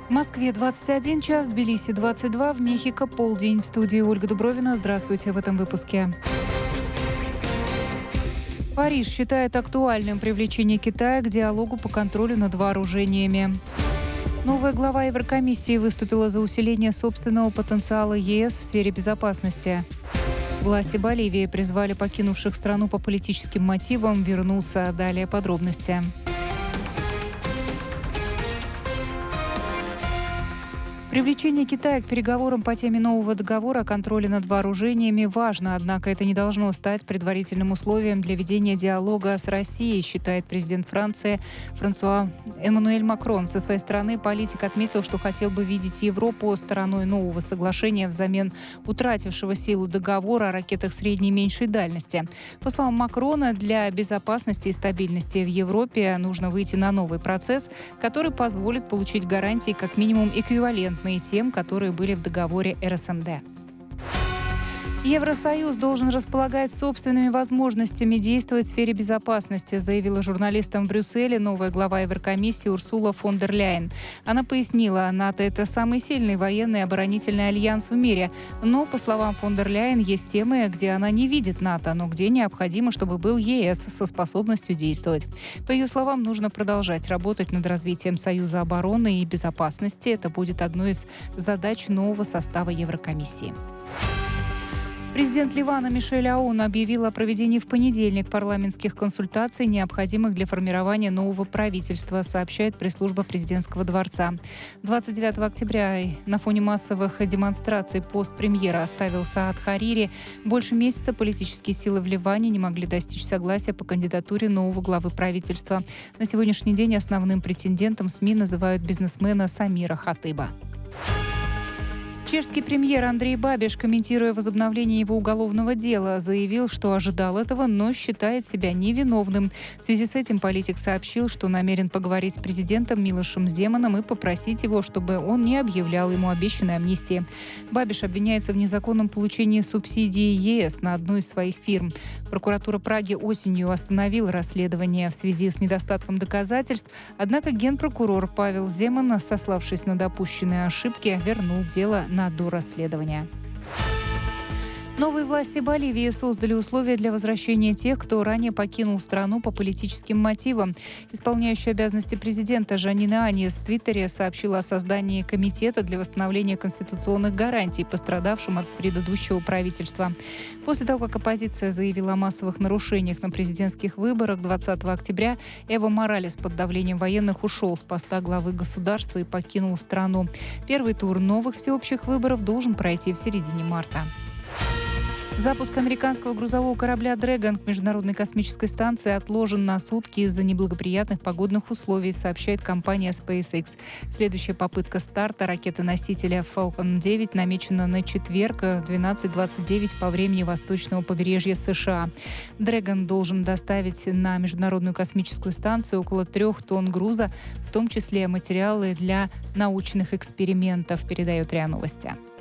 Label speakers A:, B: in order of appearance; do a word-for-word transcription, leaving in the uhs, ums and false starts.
A: В Москве двадцать один час, в Тбилиси двадцать два, в Мехико полдень. В студии Ольга Дубровина. Здравствуйте в этом выпуске. Париж считает актуальным привлечение Китая к диалогу по контролю над вооружениями. Новая глава Еврокомиссии выступила за усиление собственного потенциала ЕС в сфере безопасности. Власти Боливии призвали покинувших страну по политическим мотивам вернуться. Далее подробности. Привлечение Китая к переговорам по теме нового договора о контроле над вооружениями важно, однако это не должно стать предварительным условием для ведения диалога с Россией, считает президент Франции Франсуа Эммануэль Макрон. Со своей стороны политик отметил, что хотел бы видеть Европу стороной нового соглашения взамен утратившего силу договора о ракетах средней и меньшей дальности. По словам Макрона, для безопасности и стабильности в Европе нужно выйти на новый процесс, который позволит получить гарантии как минимум эквивалентные тем, которые были в договоре эр эс эм дэ. Евросоюз должен располагать собственными возможностями действовать в сфере безопасности, заявила журналистам в Брюсселе новая глава Еврокомиссии Урсула фон дер Ляйен. Она пояснила, НАТО – это самый сильный военный и оборонительный альянс в мире. Но, по словам фон дер Ляйен, есть темы, где она не видит НАТО, но где необходимо, чтобы был ЕС со способностью действовать. По ее словам, нужно продолжать работать над развитием Союза обороны и безопасности. Это будет одной из задач нового состава Еврокомиссии. Президент Ливана Мишель Аун объявил о проведении в понедельник парламентских консультаций, необходимых для формирования нового правительства, сообщает пресс-служба президентского дворца. двадцать девятого октября на фоне массовых демонстраций пост премьера оставил Саад Харири. Больше месяца политические силы в Ливане не могли достичь согласия по кандидатуре нового главы правительства. На сегодняшний день основным претендентом СМИ называют бизнесмена Самира Хатыба. Чешский премьер Андрей Бабиш, комментируя возобновление его уголовного дела, заявил, что ожидал этого, но считает себя невиновным. В связи с этим политик сообщил, что намерен поговорить с президентом Милошем Земаном и попросить его, чтобы он не объявлял ему обещанной амнистии. Бабиш обвиняется в незаконном получении субсидии ЕС на одну из своих фирм. Прокуратура Праги осенью остановила расследование в связи с недостатком доказательств, однако генпрокурор Павел Земан, сославшись на допущенные ошибки, вернул дело на дорасследования. Новые власти Боливии создали условия для возвращения тех, кто ранее покинул страну по политическим мотивам. Исполняющая обязанности президента Жанина Аниес в Твиттере сообщила о создании комитета для восстановления конституционных гарантий пострадавшим от предыдущего правительства. После того, как оппозиция заявила о массовых нарушениях на президентских выборах двадцатого октября, Эво Моралес под давлением военных ушел с поста главы государства и покинул страну. Первый тур новых всеобщих выборов должен пройти в середине марта. Запуск американского грузового корабля «Дрэгон» к Международной космической станции отложен на сутки из-за неблагоприятных погодных условий, сообщает компания SpaceX. Следующая попытка старта ракеты-носителя Falcon девять намечена на четверг, двенадцать двадцать девять по времени восточного побережья США. «Дрэгон» должен доставить на Международную космическую станцию около трех тонн груза, в том числе материалы для научных экспериментов, передает РИА Новости.